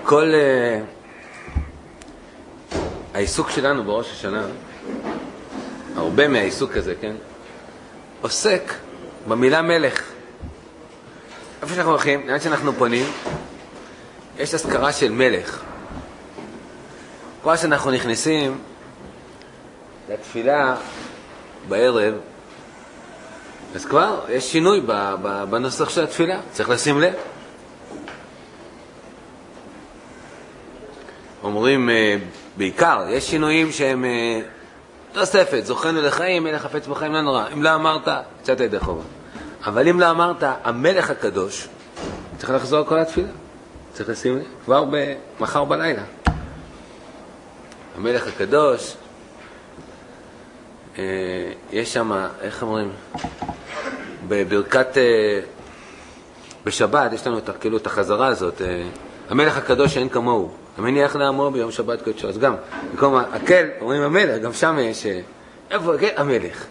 כל העיסוק שלנו בראש השנה, הרבה מהעיסוק הזה, כן, עוסק במילה מלך. איפה שאנחנו הולכים, לאן שאנחנו פונים, יש הזכרה של מלך. כבר שאנחנו נכנסים לתפילה בערב, אז כבר יש שינוי בנוסח של התפילה, צריך לשים לב. אומרים בעיקר, יש שינויים שהם תוספת, זוכרנו לחיים, מלך חפץ בחיים לא נורא. אם לא אמרת, קצת ידי חובה. אבל אם לא אמרת, המלך הקדוש, צריך לחזור כל התפילה. צריך לשים לב, כבר מחר בלילה. המלך הקדוש, יש שם, איך אומרים? בברכת, בשבת, יש לנו כאילו את החזרה הזאת, המלך הקדוש שאין כמוהו. המניח לעמו ביום שבת קודשו. אז גם, במקום הקל, אומרים המלך, גם שם יש, איפה הקל? המלך.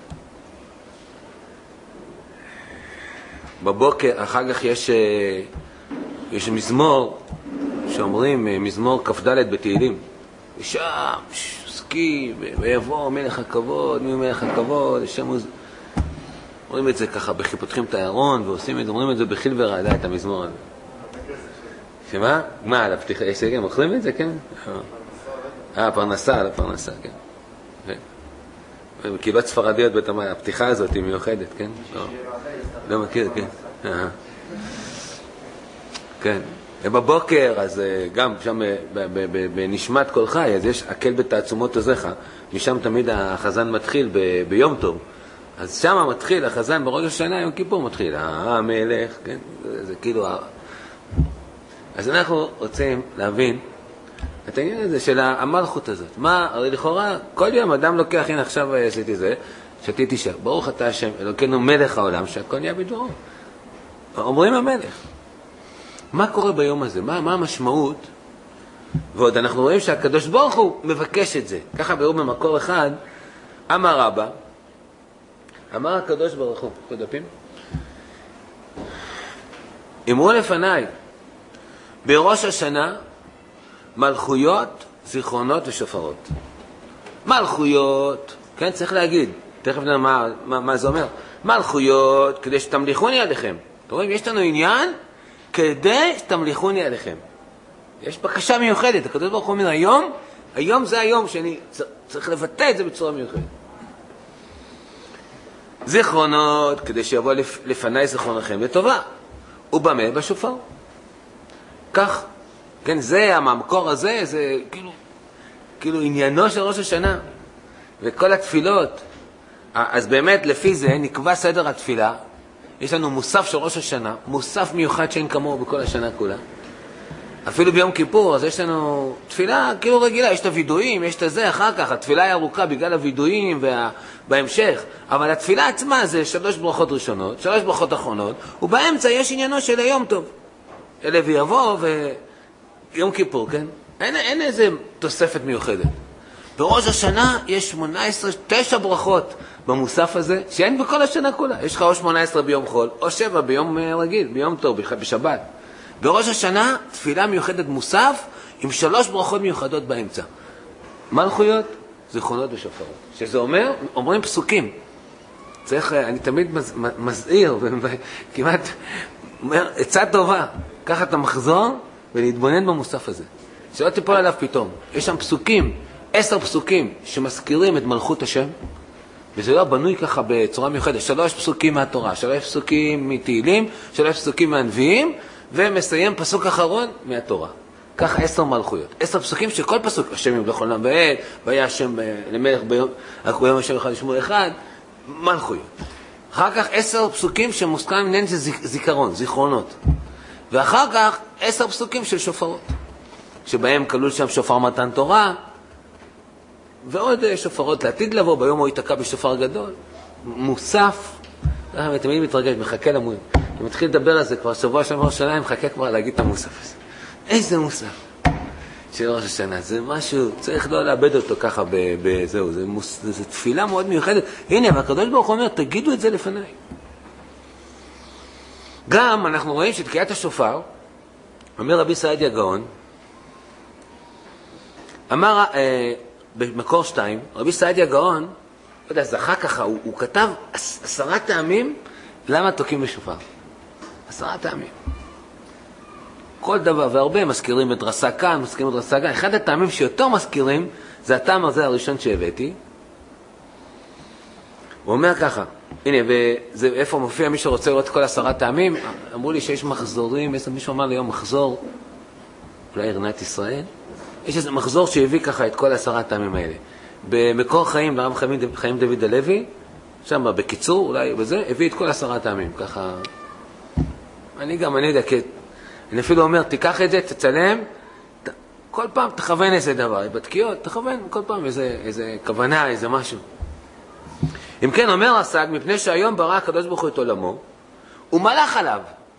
בבוקר, אחר כך יש מזמור, שאומרים, מזמור כ"ד בתהילים. ושם, עוסקים, ויבוא מלך הכבוד, מי מלך הכבוד, שם אומרים את זה ככה, פותחים את הארון, ועושים את זה, אומרים את זה בחיל ורעדה, את המזמור הזה. שמה? מה, על הפתיחה? יש גם, אוכלים את זה, כן? פרנסה, על הפרנסה, כן. בקיבת ספרדיות בתמי, הפתיחה הזאת היא מיוחדת, כן? לא מכיר, כן. כן. ובבוקר, אז גם שם בנשמת כל חי, אז יש הקל בתעצומות עוזיך, משם תמיד החזן מתחיל ביום טוב. אז שם מתחיל החזן בראש השנה, יום כיפור מתחיל, המלך, כן? זה כאילו... אז אנחנו רוצים להבין את העניין הזה של המלכות הזאת. מה, הרי לכאורה, כל יום אדם לוקח, הנה עכשיו עשיתי זה, שתיתי שם, ברוך אתה השם, אלוקינו מלך העולם, שהכל נהיה בדברו. אומרים המלך. מה קורה ביום הזה? מה המשמעות? ועוד אנחנו רואים שהקדוש ברוך הוא מבקש את זה. ככה ביום במקור אחד, אמר רבא, אמר הקדוש ברוך הוא, כדפים, אמרו לפניי, בראש השנה, מלכויות, זיכרונות ושופרות. מלכויות, כן, צריך להגיד, תכף נראה מה זה אומר. מלכויות, כדי שתמליכוני עליכם. אתם רואים, יש לנו עניין, כדי שתמליכוני עליכם. יש בקשה מיוחדת, הקדוש ברוך הוא אומר, היום זה היום שאני צריך לבטא את זה בצורה מיוחדת. זיכרונות, כדי שיבוא לפניי זיכרונכם לטובה. ובמה? בשופר. כך, כן, זה המקור הזה, זה כאילו עניינו של ראש השנה. וכל התפילות, אז באמת לפי זה נקבע סדר התפילה. יש לנו מוסף של ראש השנה, מוסף מיוחד שאין כמוהו בכל השנה כולה. אפילו ביום כיפור, אז יש לנו תפילה כאילו רגילה, יש את הוידועים, יש את זה, אחר כך התפילה היא ארוכה בגלל הוידועים בהמשך, אבל התפילה עצמה זה 3 ברכות ראשונות, 3 ברכות אחרונות, ובאמצע יש עניינו של היום טוב. אלה ויבוא ויום כיפור, כן? אין איזה תוספת מיוחדת. בראש השנה יש 9 ברכות במוסף הזה, שאין בכל השנה כולה. יש לך או 18 ביום חול, או 7 ביום רגיל, ביום טוב, בשבת. בראש השנה, תפילה מיוחדת מוסף, עם 3 ברכות מיוחדות באמצע. מלכויות, זיכרונות ושופרות. שזה אומרים פסוקים. צריך, אני תמיד מזהיר, וכמעט אומר, עצה טובה. ככה אתה מחזור ולהתבונן במוסף הזה. שלא תיפול עליו פתאום. יש שם פסוקים, 10 פסוקים שמזכירים את מלכות השם, וזה לא בנוי ככה בצורה מיוחדת. 3 פסוקים מהתורה, 3 פסוקים מתהילים, 3 פסוקים מהנביאים, ומסיים פסוק אחרון מהתורה. ככה 10 מלכויות. 10 פסוקים שכל פסוק, השם ימלוך עולם ועד, והיה השם למלך ביום השם אחד לשמור אחד, מלכויות. אחר כך 10 פסוקים שמוסכם עניין של זיכרון, זיכרונות. ואחר כך 10 פסוקים של שופרות, שבהם כלול שם שופר מתן תורה, ועוד שופרות לעתיד לבוא, ביום הוא ייתקע בשופר גדול, מוסף, תמיד מתרגש, מחכה למורים. אני מתחיל לדבר על זה כבר שבוע של ראש השנה, אני מחכה כבר להגיד את המוסף הזה. איזה מוסף של ראש השנה, זה משהו, צריך לא לאבד אותו ככה בזהו, זה תפילה מאוד מיוחדת. הנה, והקדוש ברוך הוא אומר, תגידו את זה לפניי. גם אנחנו רואים שתקיעת השופר, אומר רבי סעדיה גאון, אמר במקור 2, רבי סעדיה גאון, לא יודע, זכה ככה, הוא כתב 10 טעמים למה תוקעים בשופר. 10 טעמים. כל דבר, והרבה מזכירים את דרסה כאן, מזכירים את דרסה כאן. אחד הטעמים שיותר מזכירים, זה הטעם הזה הראשון שהבאתי. הוא אומר ככה, הנה, וזה איפה מופיע מי שרוצה לראות כל 10 טעמים, אמרו לי שיש מחזורים, מישהו אמר לי היום מחזור, אולי ארנת ישראל, יש איזה מחזור שהביא ככה את כל 10 טעמים האלה. במקור חיים, לרב חיים דוד הלוי, שם בקיצור, אולי בזה, הביא את כל 10 טעמים, ככה, אני יודע, כי אני אפילו אומר, תיקח את זה, תצלם, כל פעם תכוון איזה דבר, בתקיעות, תכוון כל פעם איזה כוונה, איזה משהו. אם כן, אומר הסג, מפני שהיום ברא הקדוש ברוך הוא את עולמו, הוא מלך עליו.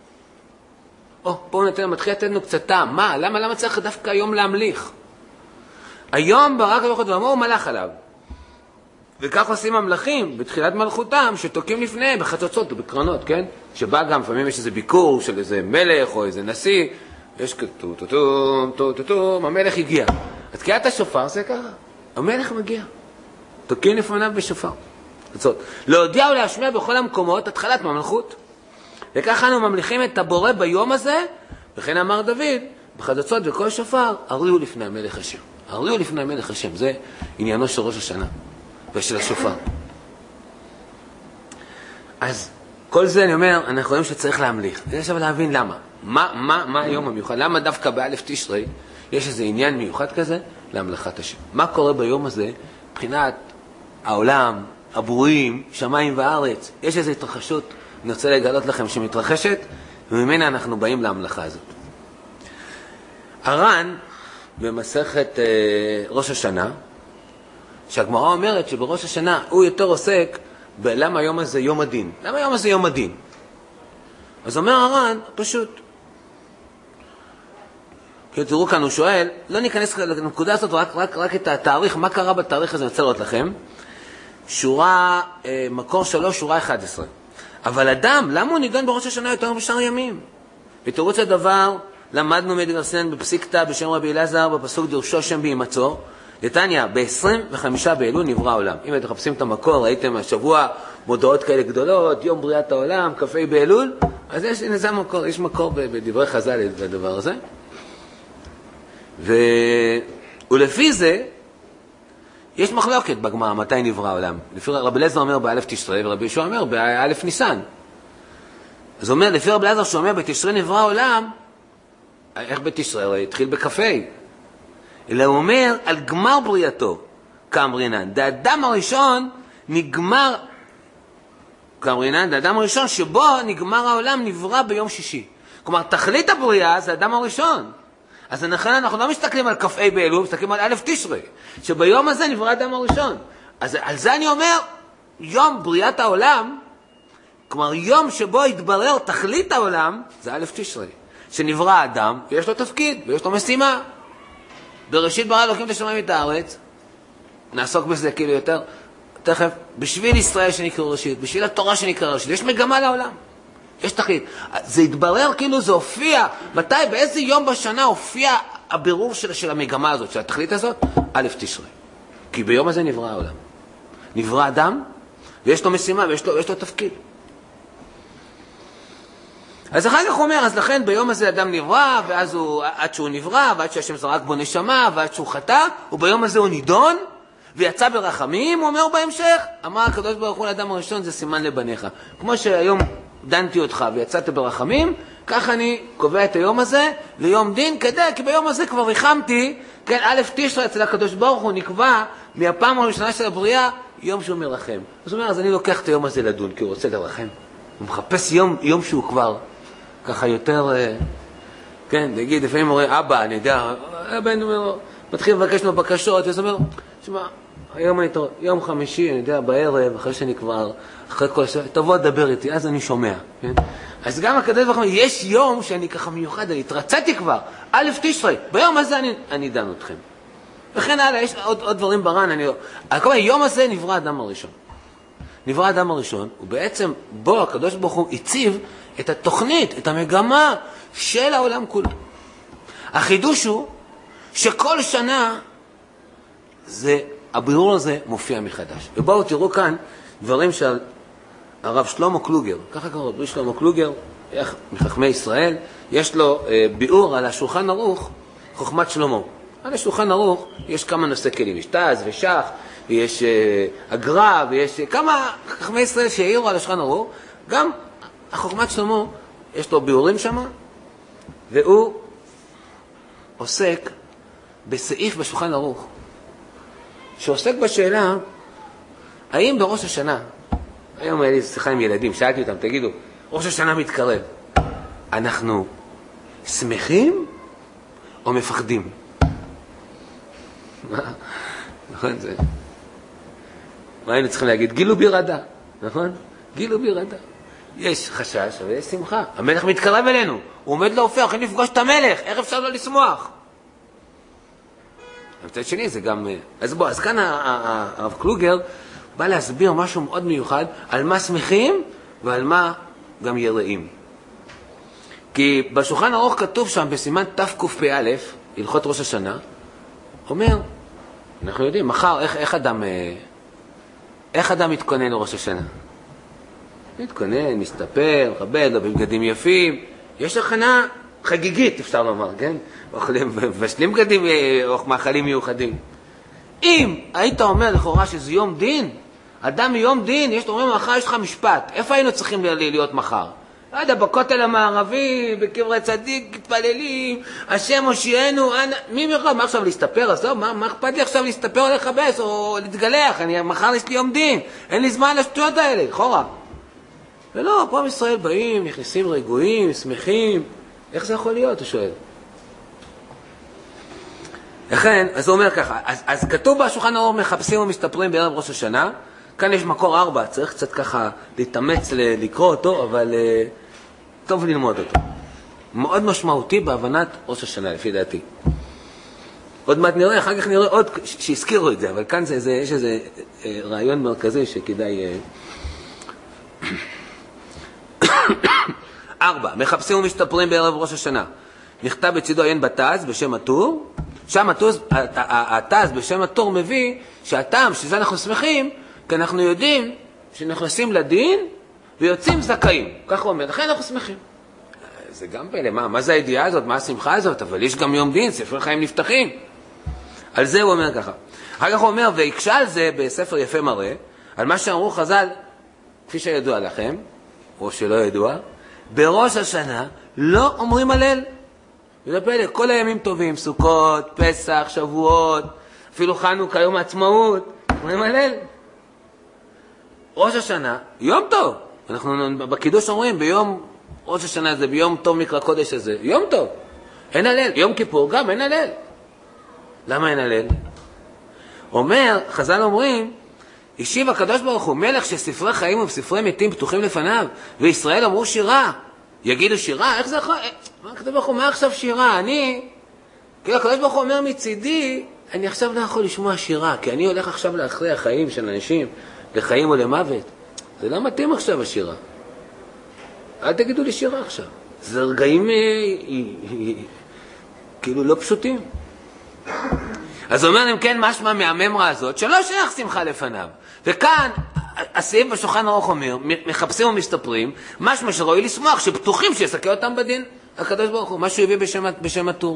פה מתחיל לתת לנו קצת טעם. מה? למה צריך דווקא היום להמליך? היום ברא הקדוש ברוך הוא את עולמו, הוא מלך עליו. וכך עושים המלכים בתחילת מלכותם, שתוקים לפניהם בחצוצות ובקרנות, כן? שבא גם, לפעמים יש איזה ביקור של איזה מלך או איזה נשיא, יש טו-טו-טום, המלך הגיע. אז תקיעת השופר זה ככה, המלך מגיע. תוקים לפניו בשופר. להודיע ולהשמיע בכל המקומות התחלת ממלכות. וככה אנו ממליכים את הבורא ביום הזה, וכן אמר דוד, בחצוצות וכל שופר, הריעו לפני המלך השם. הריעו לפני המלך השם, זה עניינו של ראש השנה ושל השופר. אז כל זה אני אומר, אנחנו רואים שצריך להמליך. אני עכשיו להבין למה. מה היום המיוחד? למה דווקא באלף תשרי יש איזה עניין מיוחד כזה להמלכת השם? מה קורה ביום הזה מבחינת העולם, הברואים, שמיים וארץ? יש איזו התרחשות, אני רוצה לגלות לכם שמתרחשת, וממנה אנחנו באים להמלכה הזאת. הר"ן, במסכת ראש השנה, שהגמרא אומרת שבראש השנה הוא יותר עוסק בלמה היום הזה יום הדין. למה היום הזה יום הדין? אז אומר הר"ן, פשוט. כי תראו כאן, הוא שואל, לא ניכנס לנקודה הזאת, רק את התאריך, מה קרה בתאריך הזה, אני רוצה לראות לכם. שורה, מקור 3, שורה 11. אבל אדם, למה הוא נידון בראש השנה יותר בשאר ימים? ותירוץ הדבר, למדנו מדרסן בפסיקתא בשם רבי אלעזר, בפסוק דרשו שם בהימצאו, נתניה, ב-25 באלול נברא העולם. אם אתם מחפשים את המקור, ראיתם השבוע מודעות כאלה גדולות, יום בריאת העולם, כ"ה באלול, אז זה המקור, יש מקור בדברי חז"ל לדבר הזה. ולפי זה, יש מחלוקת בגמרא, מתי נברא העולם. לפי רבי אלעזר אומר באלף תשרי, ורבי יהושע אומר באלף ניסן. אז אומר, לפי רבי אלעזר שאומר בתשרי נברא העולם, איך בתשרי? הרי התחיל בכ"ה. אלא הוא אומר על גמר בריאתו, כאמרינן. האדם הראשון נגמר, כאמרינן, האדם הראשון שבו נגמר העולם נברא ביום שישי. כלומר, תכלית הבריאה זה האדם הראשון. אז לכן אנחנו לא מסתכלים על כ"ה באלול, מסתכלים על אלף תשרי, שביום הזה נברא האדם הראשון. אז על זה אני אומר, יום בריאת העולם, כלומר יום שבו התברר תכלית העולם, זה אלף תשרי. שנברא האדם, ויש לו תפקיד, ויש לו משימה. בראשית ברא אלוקים את השמיים ואת הארץ, נעסוק בזה כאילו יותר, תכף, בשביל ישראל שנקרא ראשית, בשביל התורה שנקרא ראשית, יש מגמה לעולם, יש תכלית. זה התברר כאילו זה הופיע, מתי, באיזה יום בשנה הופיע הבירור של המגמה הזאת, של התכלית הזאת? אלף תשרי. כי ביום הזה נברא העולם. נברא אדם, ויש לו משימה, ויש לו תפקיד. אז אחר כך הוא אומר, אז לכן ביום הזה אדם נברא, ואז עד שהוא נברא, ועד שהשם זרק בו נשמה, ועד שהוא חטא, וביום הזה הוא נידון, ויצא ברחמים, הוא אומר בהמשך, אמר הקדוש ברוך הוא לאדם הראשון, זה סימן לבניך. כמו שהיום דנתי אותך ויצאת ברחמים, כך אני קובע את היום הזה ליום דין, כי ביום הזה כבר ריחמתי, כן, אלף תשרי אצל הקדוש ברוך הוא נקבע מהפעם הראשונה של הבריאה, יום שהוא מרחם. אז הוא אומר, אז אני לוקח את היום הזה לדון, כי הוא רוצה לרחם. הוא מחפש יום שהוא כבר ככה יותר, כן, נגיד, לפעמים הוא אומר, אבא, אני יודע, הבן אומר, מתחיל לבקש לו בקשות, אז הוא אומר, שמע, היום יום חמישי, אני יודע, בערב, אחרי שאני כבר, אחרי כל השעה, תבוא לדבר איתי, אז אני שומע, כן? אז גם הקדוש ברוך הוא, יש יום שאני ככה מיוחד, אני התרציתי כבר, אלף תשרי, ביום הזה אני דן אתכם. וכן הלאה, יש עוד דברים ברן, היום הזה נברא האדם הראשון. נברא האדם הראשון, ובעצם בו הקדוש ברוך הוא הציב את התוכנית, את המגמה של העולם כולו. החידוש הוא שכל שנה הבירור הזה מופיע מחדש. ובואו תראו כאן דברים של הרב שלמה קלוגר, ככה קראו, רבי שלמה קלוגר, מחכמי ישראל, יש לו ביאור על השולחן ערוך, חוכמת שלמה. על השולחן ערוך יש כמה נושא כלים, יש תז ושח, ויש אגרה, ויש כמה חכמי ישראל שהעירו על השולחן ערוך, גם החוכמת שלמה, יש לו ביאורים שם, והוא עוסק בסעיף בשולחן ערוך, שעוסק בשאלה, האם בראש השנה, היום היה לי שיחה עם ילדים, שאלתי אותם, תגידו, ראש השנה מתקרב, אנחנו שמחים או מפחדים? נכון זה? מה היינו צריכים להגיד? גילו בירדה, נכון? גילו בירדה. יש חשש, אבל יש שמחה. המלך מתקרב אלינו, הוא עומד להופיע, הולכים לפגוש את המלך, איך אפשר לא לשמוח? המצד שני זה גם... אז כאן הרב קלוגר בא להסביר משהו מאוד מיוחד על מה שמחים ועל מה גם יראים. כי בשולחן ערוך כתוב שם בסימן תקפ"א, הלכות ראש השנה, אומר, אנחנו יודעים, מחר איך אדם מתכונן לראש השנה? מתכונן, מסתפר, מכבד, לו בבגדים יפים, יש הכנה חגיגית, אפשר לומר, כן? מבשלים בגדים או מאכלים מיוחדים. אם היית אומר לכאורה שזה יום דין, אדם מיום דין, אומרים, מחר יש לך משפט, איפה היינו צריכים להיות מחר? לא יודע, בכותל המערבי, בקברי צדיק, מתפללים, השם הושיענו, מי מרחב? מה עכשיו להסתפר? אז לא, מה אכפת לי עכשיו להסתפר או לחבס או להתגלח? מחר יש לי יום דין, אין לי זמן לשטויות האלה, לכאורה. ולא, פה ישראל באים, נכנסים רגועים, שמחים, איך זה יכול להיות, הוא שואל. לכן, אז הוא אומר ככה, אז כתוב בשולחן ערוך מחפשים ומסתפרים בערב ראש השנה, כאן יש מקור 4, צריך קצת ככה להתאמץ לקרוא אותו, אבל טוב ללמוד אותו. מאוד משמעותי בהבנת ראש השנה, לפי דעתי. עוד מעט נראה, אחר כך נראה עוד שהזכירו את זה, אבל כאן יש איזה רעיון מרכזי שכדאי... 4. מחפשים ומשתפרים בערב ראש השנה. נכתב בצידו עיין בתז בשם הטור. שם התז בשם הטור מביא שהטעם שזה אנחנו שמחים, כי אנחנו יודעים שנכנסים לדין ויוצאים זכאים. כך הוא אומר, לכן אנחנו שמחים. זה גם פלא, מה זה הידיעה הזאת, מה השמחה הזאת? אבל יש גם יום דין, ספר חיים נפתחים. על זה הוא אומר ככה. אחר כך הוא אומר, ויקשה על זה בספר יפה מראה, על מה שאמרו חז"ל, כפי שידוע לכם, או שלא ידוע, בראש השנה לא אומרים הלל. וזה פלא, כל הימים טובים, סוכות, פסח, שבועות, אפילו חנוכה, יום העצמאות, אומרים הלל. ראש השנה, יום טוב. אנחנו בקידוש אומרים, ביום ראש השנה הזה, ביום טוב מקרא קודש הזה, יום טוב. אין הלל. יום כיפור גם אין הלל. למה אין הלל? אומר, חז"ל אומרים, השיב הקדוש ברוך הוא, מלך שספרי חיים וספרי מתים פתוחים לפניו, וישראל אמרו שירה. יגידו שירה? איך זה יכול? מה הקדוש ברוך הוא, מה עכשיו שירה? כאילו הקדוש ברוך הוא אומר מצידי, אני עכשיו לא יכול לשמוע שירה, כי אני הולך עכשיו לאחרי החיים של אנשים, לחיים או למוות. זה לא מתאים עכשיו השירה. אל תגידו לי שירה עכשיו. זה רגעים כאילו לא פשוטים. אז אומר להם, כן, משמע מהממרה הזאת, שלא שייך שמחה לפניו. וכאן, הסעיף בשולחן ערוך אומר, מחפשים ומסתפרים, משמע שראוי לשמוח, שפתוחים שיסקה אותם בדין. הקדוש ברוך הוא, מה שהוא הביא בשם הטור.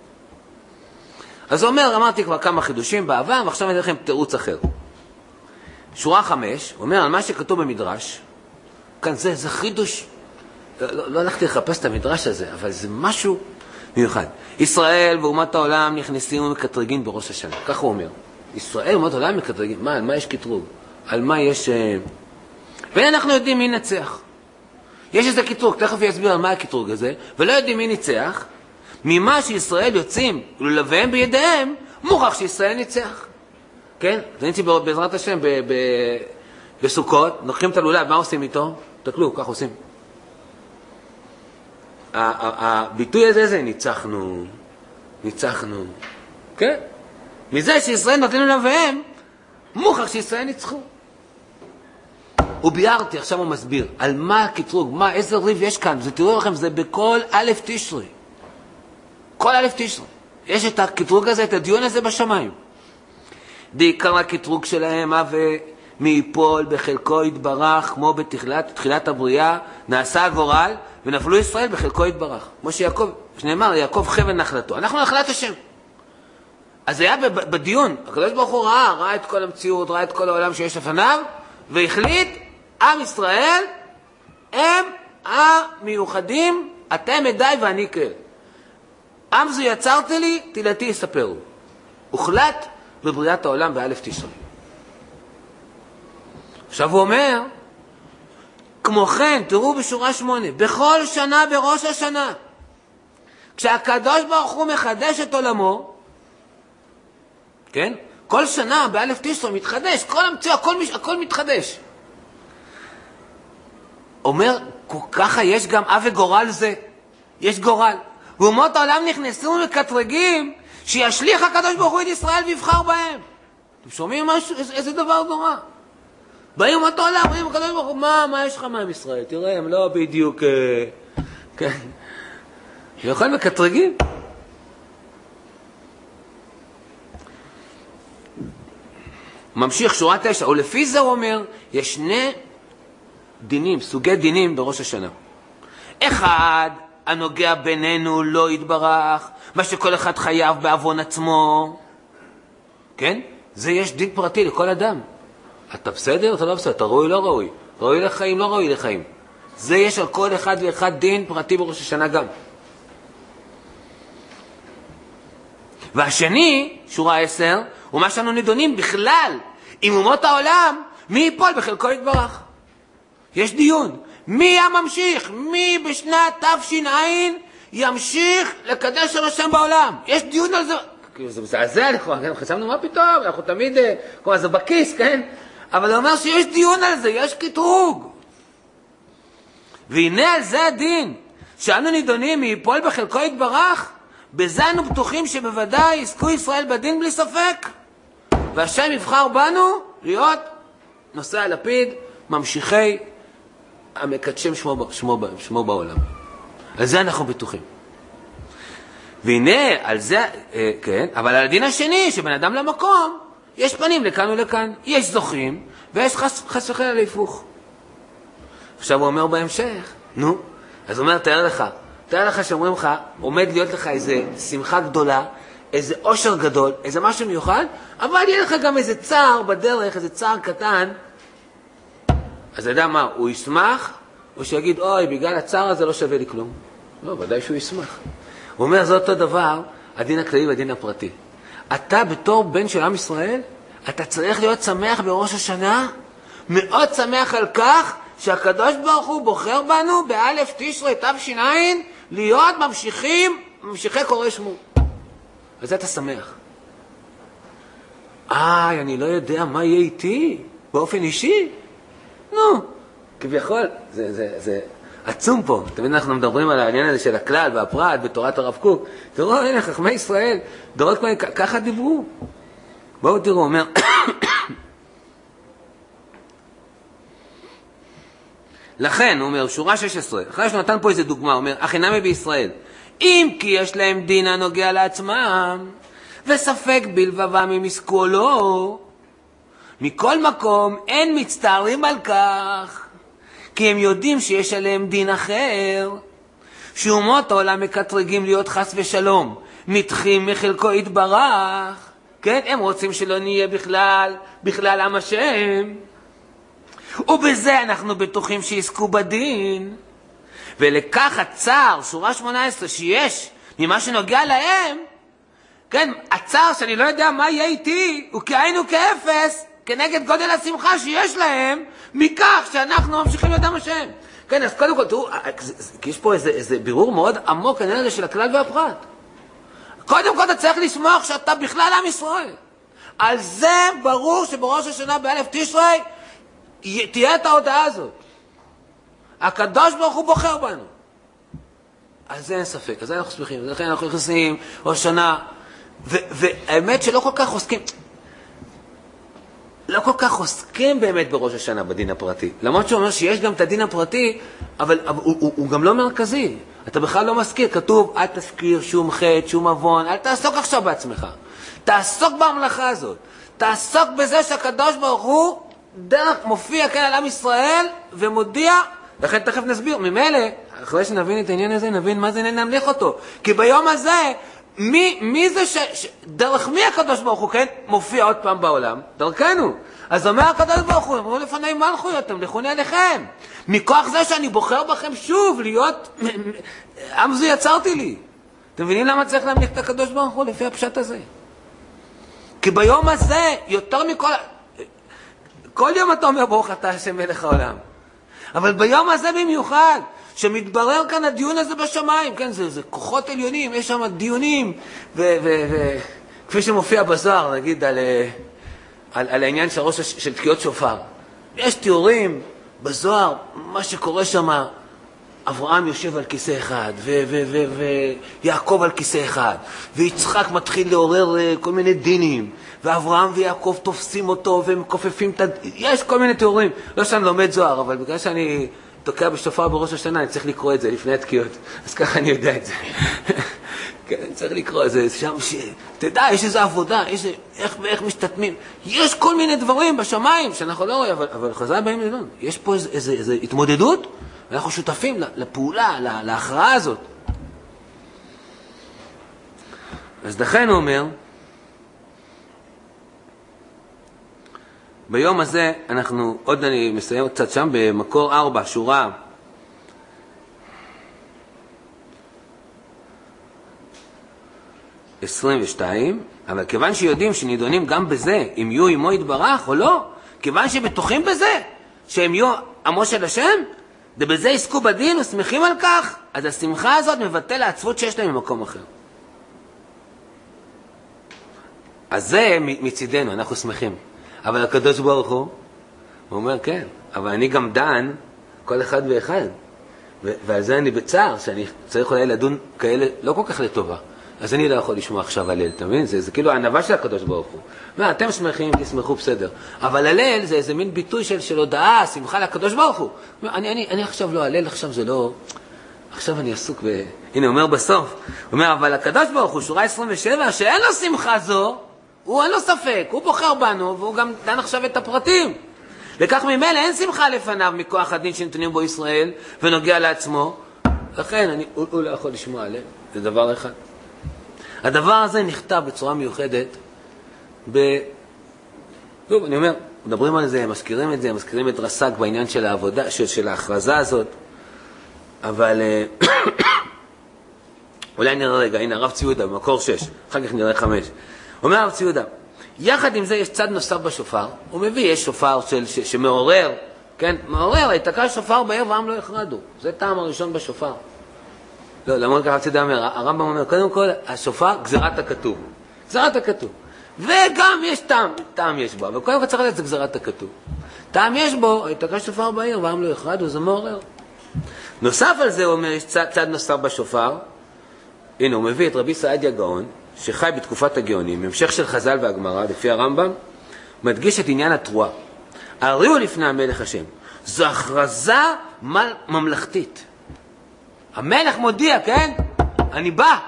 אז הוא אומר, אמרתי כבר כמה חידושים בעבר, ועכשיו אני אתן לכם תירוץ אחר. שורה 5, הוא אומר על מה שכתוב במדרש, כאן זה חידוש, לא הלכתי לחפש את המדרש הזה, אבל זה משהו מיוחד. ישראל ואומת העולם נכנסים ומקטרגים בראש השנה, כך הוא אומר. ישראל ואומת העולם מקטרגים, על מה יש קטרוג? על מה יש... ואנחנו יודעים מי נצח. יש איזה קטרוג, תכף יסביר על מה הקטרוג הזה, ולא יודעים מי ניצח. ממה שישראל יוצאים וללוויהם בידיהם, מוכח שישראל ניצח. כן? זה נצא בעזרת השם בסוכות, נוחים את הלולב, מה עושים איתו? תקלו, כך עושים. הביטוי הזה זה ניצחנו. כן? מזה שישראל נותנים ללוויהם, מוכח שישראל ניצחו. הוא ביארתי, עכשיו הוא מסביר, על מה הקטרוג, איזה ריב יש כאן, זה תראו לכם, זה בכל א' תשרי. כל א' תשרי. יש את הקטרוג הזה, את הדיון הזה בשמיים. בעיקר הקטרוג שלהם, מי ייפול בחלקו יתברך, כמו בתחילת הבריאה, נעשה הגורל, ונפלו ישראל בחלקו יתברך. כמו שיעקב, שנאמר, יעקב חבל נחלתו. אנחנו נחלת השם. אז היה בדיון, הקדוש ברוך הוא ראה את כל המציאות, ראה את כל העולם שיש לפניו, והחליט, עם ישראל, הם המיוחדים, אתם עדיי ואני כאל. עם זו יצרת לי, תהילתי יספרו. הוחלט בבריאת העולם באלף תשרי. עכשיו הוא אומר, כמו כן, תראו בשורה 8, בכל שנה בראש השנה, כשהקדוש ברוך הוא מחדש את עולמו, כן? כל שנה באלף תשרי מתחדש, כל המציאות, הכל מתחדש. אומר, ככה יש גם אבי גורל זה, יש גורל. ואומות העולם נכנסו ומקטרגים שישליך הקדוש ברוך הוא את ישראל ויבחר בהם. אתם שומעים משהו? איזה דבר נורא. באים אומות העולם, אומרים הקדוש ברוך הוא, מה יש לך מהם ישראל? תראה, הם לא בדיוק, כן. ויכול מקטרגים. ממשיך שורה 9, ולפי זה הוא אומר, יש שני דינים, סוגי דינים בראש השנה. אחד, הנוגע בינינו לא יתברך, מה שכל אחד חייב בעוון עצמו. כן? זה יש דין פרטי לכל אדם. אתה בסדר? אתה לא בסדר. אתה ראוי? לא ראוי. ראוי לחיים? לא ראוי לחיים. זה יש על כל אחד ואחד דין פרטי בראש השנה גם. והשני, שורה 10, הוא מה שאנו נידונים בכלל עם אומות העולם, מי ייפול בחלקו יתברך. יש דיון. מי הממשיך? מי בשנת תש"ע ימשיך לקדש על השם בעולם? יש דיון על זה. זה מזעזע לכאורה, כן? חשבנו מה פתאום, אנחנו תמיד, כלומר זה בכיס, כן? אבל הוא אומר שיש דיון על זה, יש קטרוג. והנה על זה הדין, שאנו נידונים מי ייפול בחלקו יתברך, בזה אנו בטוחים שבוודאי יזכו ישראל בדין בלי ספק, והשם יבחר בנו להיות נושא הלפיד, ממשיכי המקדשם שמו בעולם. על זה אנחנו בטוחים. והנה, על זה, כן, אבל על הדין השני, שבן אדם למקום, יש פנים לכאן ולכאן. יש זוכים, ויש חס וחלילה להפוך. עכשיו הוא אומר בהמשך, נו, אז הוא אומר, תאר לך שאומרים לך, עומד להיות לך איזה שמחה גדולה, איזה עושר גדול, איזה משהו מיוחד, אבל יהיה לך גם איזה צער בדרך, איזה צער קטן. אז אתה יודע מה, הוא ישמח, או שיגיד, אוי, בגלל הצער הזה לא שווה לי כלום. לא, ודאי שהוא ישמח. הוא אומר, זה אותו דבר, הדין הכללי והדין הפרטי. אתה בתור בן של עם ישראל, אתה צריך להיות שמח בראש השנה, מאוד שמח על כך שהקדוש ברוך הוא בוחר בנו באלף תשרי תש"ע להיות ממשיכי קורא שמו. וזה אתה שמח. אני לא יודע מה יהיה איתי באופן אישי. נו, כביכול, זה עצום פה. תמיד אנחנו מדברים על העניין הזה של הכלל והפרט בתורת הרב קוק. תראו, הנה, חכמי ישראל, דורות ככה דיברו. בואו תראו, אומר, לכן, הוא אומר, שורה 16, אחרי שהוא נתן פה איזה דוגמה, הוא אומר, אחינמי בישראל, אם כי יש להם דין הנוגע לעצמם, וספק בלבבם אם יזכו או לא, מכל מקום אין מצטערים על כך, כי הם יודעים שיש עליהם דין אחר, שאומות העולם מקטרגים להיות חס ושלום, נדחים מחלקו יתברך, כן? הם רוצים שלא נהיה בכלל עם השם, ובזה אנחנו בטוחים שיזכו בדין, ולכך הצער, שורה 18, שיש ממה שנוגע להם, כן, הצער שאני לא יודע מה יהיה איתי, הוא כאין וכאפס, כנגד גודל השמחה שיש להם, מכך שאנחנו ממשיכים להיות עם השם. כן, אז קודם כל, תראו, כי יש פה איזה בירור מאוד עמוק, העניין הזה של הכלל והפרט. קודם כל אתה צריך לשמוח שאתה בכלל עם ישראל. על זה ברור שבראש השנה באלף תשרי, תהיה את ההודעה הזאת. הקדוש ברוך הוא בוחר בנו. על זה אין ספק, על זה אנחנו שמחים, ולכן אנחנו נכנסים ראש שנה, והאמת שלא כל כך עוסקים, לא כל כך עוסקים באמת בראש השנה בדין הפרטי. למרות שהוא אומר שיש גם את הדין הפרטי, אבל הוא גם לא מרכזי. אתה בכלל לא מזכיר, כתוב, אל תזכיר שום חטא, שום עוון, אל תעסוק עכשיו בעצמך. תעסוק בממלכה הזאת. תעסוק בזה שהקדוש ברוך הוא דרך מופיע כאן על עם ישראל ומודיע, לכן תכף נסביר, ממילא, אחרי שנבין את העניין הזה, נבין מה זה נמליך אותו. כי ביום הזה, מי זה דרך מי הקדוש ברוך הוא, כן, מופיע עוד פעם בעולם? דרכנו. אז אומר הקדוש ברוך הוא, אמרו לפני מלכויות, תמליכוני עליכם. מכוח זה שאני בוחר בכם שוב להיות, עם זו יצרתי לי. אתם מבינים למה צריך להמליך את הקדוש ברוך הוא לפי הפשט הזה? כי ביום הזה, יותר מכל, כל יום אתה אומר ברוך אתה השם מלך העולם. אבל ביום הזה במיוחד, שמתברר כאן הדיון הזה בשמיים, כן, זה כוחות עליונים, יש שם דיונים, וכפי שמופיע בזוהר, נגיד על העניין של תקיעות שופר. יש תיאורים בזוהר, מה שקורה שם, אברהם יושב על כיסא אחד, ויעקב על כיסא אחד, ויצחק מתחיל לעורר כל מיני דינים, ואברהם ויעקב תופסים אותו, והם כופפים את יש כל מיני תיאורים. לא שאני לומד זוהר, אבל בגלל שאני תוקע בשופר בראש השנה, אני צריך לקרוא את זה לפני התקיעות, אז ככה אני יודע את זה. כן, אני צריך לקרוא את זה, שם תדע, יש איזו עבודה, איך משתתמים. יש כל מיני דברים בשמיים שאנחנו לא רואים, אבל חז"ל באים לדון. יש פה איזו התמודדות, ואנחנו שותפים לפעולה, להכרעה הזאת. אז לכן הוא אומר, ביום הזה אנחנו, עוד אני מסיים קצת שם, במקור 4, שורה 22, אבל כיוון שיודעים שנידונים גם בזה, אם יהיו עמו יתברך או לא, כיוון שבטוחים בזה, שהם יהיו עמו של השם, ובזה יזכו בדין ושמחים על כך, אז השמחה הזאת מבטל העצבות שיש להם במקום אחר. אז זה מצידנו, אנחנו שמחים. אבל הקדוש ברוך הוא אומר, כן, אבל אני גם דן כל אחד ואחד. ועל זה אני בצער, שאני צריך אולי לדון כאלה לא כל כך לטובה. אז אני לא יכול לשמוע עכשיו הלל, אתה מבין? זה כאילו הענווה של הקדוש ברוך הוא. מה, אתם שמחים, תשמחו בסדר. אבל הלל זה איזה מין ביטוי של הודעה, שמחה לקדוש ברוך הוא. אני עכשיו לא הלל, עכשיו זה לא... עכשיו אני עסוק ב... הנה, אומר בסוף. הוא אומר, אבל הקדוש ברוך הוא, שורה 27, שאין לו שמחה זו, הוא אין לו ספק, הוא בוחר בנו, והוא גם דן עכשיו את הפרטים. וכך ממילא אין שמחה לפניו מכוח הדין שנתונים בו ישראל, ונוגע לעצמו. לכן, הוא לא יכול לשמוע הלל. זה דבר אחד. הדבר הזה נכתב בצורה מיוחדת טוב, אני אומר, מדברים על זה, מזכירים את זה, מזכירים את רס"ג בעניין של העבודה, של ההכרזה הזאת, אבל אולי נראה רגע, הנה הרב ציודה במקור 6, אחר כך נראה 5. אומר הרב ציודה, יחד עם זה יש צד נוסף בשופר, הוא מביא, יש שופר שמעורר, כן, מעורר, יתקע שופר בעיר ועם לא יחרדו, זה טעם הראשון בשופר. לא, למרות ככה צידה אומר, הרמב"ם אומר, קודם כל, השופר, גזירת הכתוב. גזירת הכתוב. וגם יש טעם יש בו, אבל קודם כל צריך לדעת, זה גזירת הכתוב. טעם יש בו, יתקע שופר בעיר, ועם לא יחרדו, זה מעורר. נוסף על זה, הוא אומר, יש צד נוסף בשופר. הנה, הוא מביא את רבי סעדיה גאון, שחי בתקופת הגאונים, המשך של חז"ל והגמרא, לפי הרמב"ם, מדגיש את עניין התרועה. הריעו לפני המלך השם. זו הכרזה ממלכתית. המלך מודיע, כן? אני בא.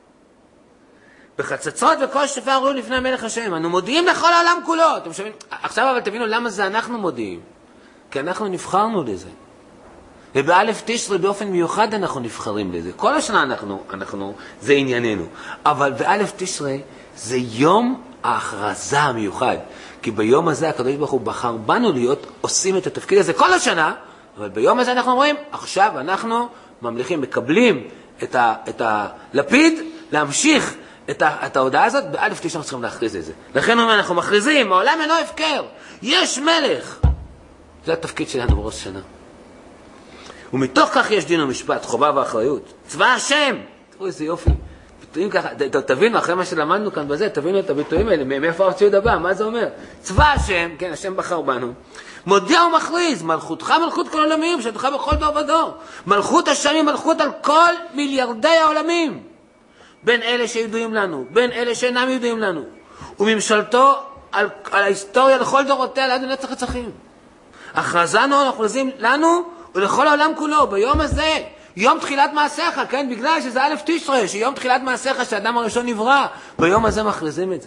בחצוצרות וכל שופר הריעו לפני המלך השם. אנו מודיעים לכל העולם כולו. אתם שומעים? עכשיו אבל תבינו למה זה אנחנו מודיעים. כי אנחנו נבחרנו לזה. ובאלף תשרי באופן מיוחד אנחנו נבחרים לזה. כל השנה אנחנו זה ענייננו. אבל באלף תשרי זה יום ההכרזה המיוחד. כי ביום הזה הקדוש ברוך הוא בחר בנו להיות עושים את התפקיד הזה כל השנה, אבל ביום הזה אנחנו אומרים, עכשיו אנחנו ממליכים, מקבלים את הלפיד, להמשיך את ההודעה הזאת, באלף תשרי צריכים להכריז את זה. לכן אנחנו מכריזים, העולם אינו הפקר, יש מלך. זה התפקיד שלנו בראש השנה. ומתוך כך יש דין ומשפט, חובה ואחריות. צבא השם! תראו איזה יופי. ביטויים ככה, תבינו, אחרי מה שלמדנו כאן בזה, תבינו את הביטויים האלה, מאיפה הרב ציודה בא, מה זה אומר? צבא השם, כן, השם בחר בנו, מודיע ומכריז, מלכותך מלכות כל עולמים, שתך בכל דור ודור. מלכות השם היא מלכות על כל מיליארדי העולמים. בין אלה שידועים לנו, בין אלה שאינם ידועים לנו. וממשלתו על ההיסטוריה לכל דורותיה, לעד נצח נצחים. הכרזנו, אנחנו מכריזים לנו ולכל העולם כולו, ביום הזה, יום תחילת מעשיך, כן, בגלל שזה אלף תשרי, שיום תחילת מעשיך, שהאדם הראשון נברא, ביום הזה מכריזים את זה.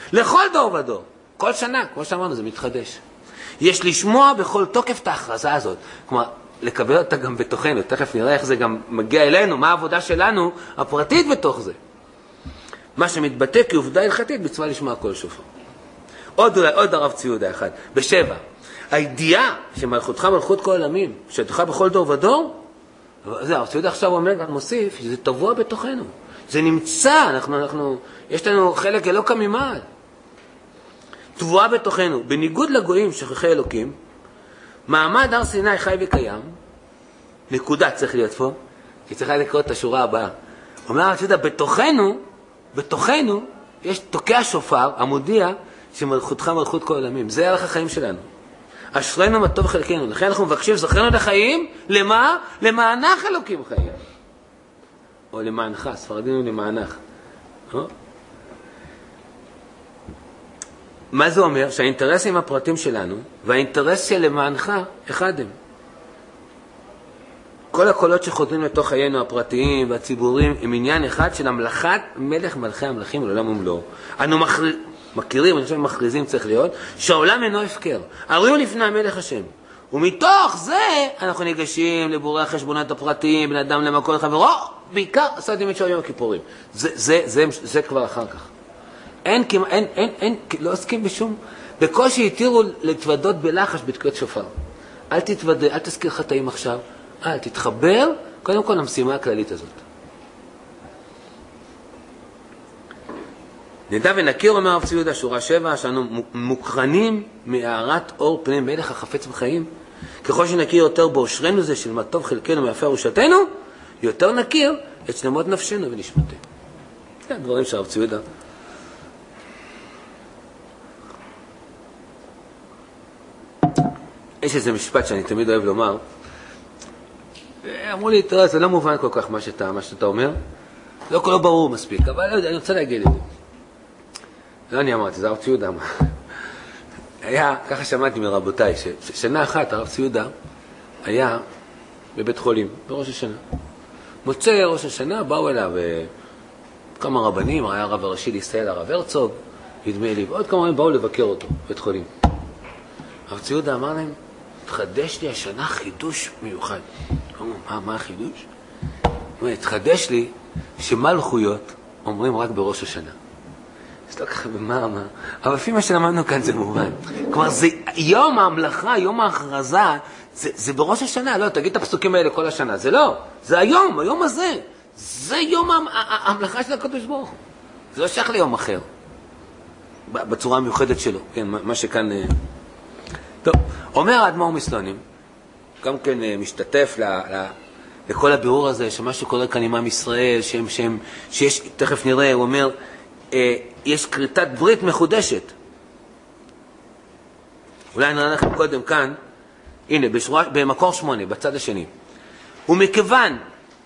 לכל דור ודור. כל שנה, כמו שאמרנו, זה מתחדש. יש לשמוע בכל תוקף את ההכרזה הזאת. כלומר, לקבל אותה גם בתוכנו. תכף נראה איך זה גם מגיע אלינו, מה העבודה שלנו הפרטית בתוך זה. מה שמתבטא כעובדה הלכתית, מצווה לשמוע כל שופר. עוד הרב צבי יהודה אחד. בשבע, הידיעה שמלכותך מלכות כל עולמים, שתוכל בכל דור ודור, זה הרב צבי יהודה עכשיו אומר, גם מוסיף, שזה טבוע בתוכנו. זה נמצא, יש לנו חלק אלוקא ממעל. טבועה בתוכנו, בניגוד לגויים שכחי אלוקים, מעמד הר סיני חי וקיים, נקודה צריך להיות פה, כי צריך לקרוא את השורה הבאה. אומר הרב צבי יהודה, בתוכנו יש תוקע שופר, המודיע, שמלכותך מלכות כל עולמים. זה ערך החיים שלנו. אשרינו מה טוב חלקנו. לכן אנחנו מבקשים, זכרנו לחיים, למה? למענך אלוקים חיים. או למענך, ספרדינו למענך. מה זה אומר? שהאינטרסים הפרטים שלנו, והאינטרס של למענך, אחד הם. כל הקולות שחוזרים לתוך חיינו הפרטיים והציבוריים, הם עניין אחד של המלכת מלך מלכי המלכים לעולם ומלואו. אנו מכירים, אני חושב מכריזים צריך להיות, שהעולם אינו הפקר. הראו לפני המלך השם. ומתוך זה אנחנו ניגשים לבורי החשבונות הפרטיים, בן אדם למקום חברו, בעיקר עשיתם את יום הכיפורים. זה כבר אחר כך. לא עוסקים בשום, בקושי התירו להתוודות בלחש בתקועת שופר. אל תתוודה, אל תזכיר חטאים עכשיו, אל תתחבר, קודם כל למשימה הכללית הזאת. נדע ונכיר, אומר הרב צבי יהודה, שורה 7, שאנו מוקרנים מהארת אור פני מלך החפץ בחיים. ככל שנכיר יותר באושרנו זה של מה טוב חלקנו ויפה ירושתנו, יותר נכיר את שלמות נפשנו ונשמתנו. זה הדברים של הרב צבי יהודה. יש איזה משפט שאני תמיד אוהב לומר. אמרו לי, תראה, זה לא מובן כל כך מה שאתה אומר. לא ברור מספיק, אבל אני רוצה להגיד את זה. לא אני אמרתי, זה הרב צבי יהודה. היה, ככה שמעתי מרבותיי, ששנה אחת הרב צבי יהודה היה בבית חולים, בראש השנה. מוצא ראש השנה, באו אליו כמה רבנים, היה הרב הראשי לישראל, הרב הרצוג, נדמה לי, ועוד כמה רבנים באו לבקר אותו בבית חולים. הרב צבי יהודה אמר להם, תחדש לי השנה חידוש מיוחד. מה החידוש? תחדש לי שמלכויות אומרים רק בראש השנה. אז לא ככה במה, אבל לפי מה שלמדנו כאן זה מובן. כלומר, זה יום ההמלכה, יום ההכרזה, זה בראש השנה. לא, תגיד את הפסוקים האלה כל השנה. זה לא, זה היום הזה. זה יום ההמלכה של הקדוש ברוך הוא. זה לא שייך ליום אחר. בצורה המיוחדת שלו. כן, מה שכאן... טוב, אומר האדמו"ר מסלונים, גם כן משתתף לכל הבירור הזה, שמה שקורה כאן עם עם ישראל, שיש, תכף נראה, הוא אומר, יש כריתת ברית מחודשת. אולי נראה לכם קודם כאן, הנה, במקור 8, בצד השני. ומכיוון,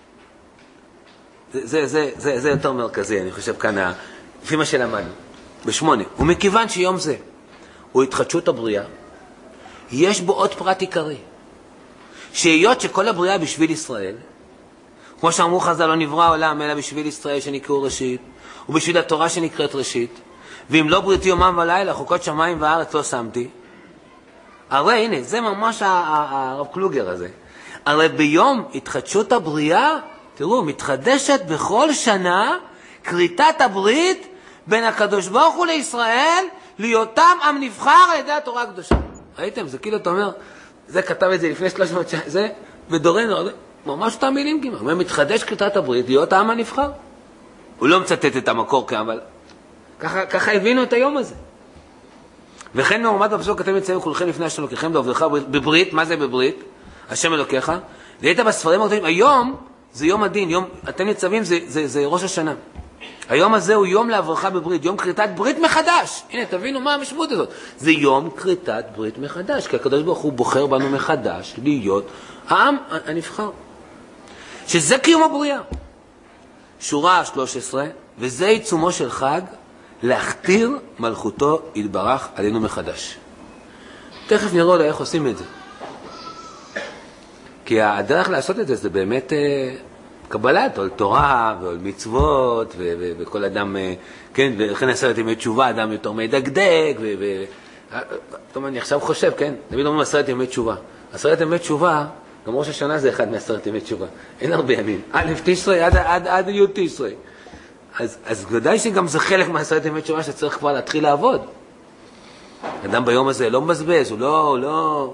זה יותר מרכזי, אני חושב כאן, לפי מה שלמדנו, ב8, ומכיוון שיום זה הוא התחדשות הבריאה, יש בו עוד פרט עיקרי. שהיות שכל הבריאה בשביל ישראל, כמו שאמרו חז"ל, לא נברא העולם אלא בשביל ישראל שנקראו ראשית, ובשביל התורה שנקראת ראשית, ואם לא בריתי יומם ולילה, חוקות שמיים וארץ לא שמתי. הרי הנה, זה ממש הרב קלוגר הזה. הרי ביום התחדשות הבריאה, תראו, מתחדשת בכל שנה כריתת הברית בין הקדוש ברוך הוא לישראל, להיותם עם נבחר על ידי התורה הקדושה. ראיתם? זה כאילו, אתה אומר, זה כתב את זה לפני 300 שנה, זה בדורנו, ממש אותם מילים כמעט. הוא מתחדש כריתת הברית, להיות העם הנבחר. הוא לא מצטט את המקור כאן, אבל ככה הבינו את היום הזה. וכן מעומד בפסוק כתב מצאים כולכם לפני השם אלוקיכם לעבדך בברית. מה זה בברית? השם אלוקיך. ראית בספרים הכתובים, היום זה יום הדין, אתם ניצבים, זה ראש השנה. היום הזה הוא יום לעברך בברית, יום כריתת ברית מחדש. הנה, תבינו מה המשמעות הזאת. זה יום כריתת ברית מחדש, כי הקדוש ברוך הוא בוחר בנו מחדש להיות העם הנבחר. שזה קיום הבריאה. שורה 13, וזה עיצומו של חג, להכתיר מלכותו יתברך עלינו מחדש. תכף נראה איך עושים את זה. כי הדרך לעשות את זה, זה באמת קבלת עול תורה ועול מצוות, וכל אדם, כן, ולכן 10 ימי תשובה, אדם יותר מדקדק, טוב, אני עכשיו חושב, כן, תמיד אומרים 10 ימי תשובה. 10 ימי תשובה, גם ראש השנה זה אחד מ10 ימי תשובה. אין הרבה ימים. א' תשרי עד י' תשרי. אז ודאי שגם זה חלק מ10 ימי תשובה שצריך כבר להתחיל לעבוד. אדם ביום הזה לא מבזבז, הוא לא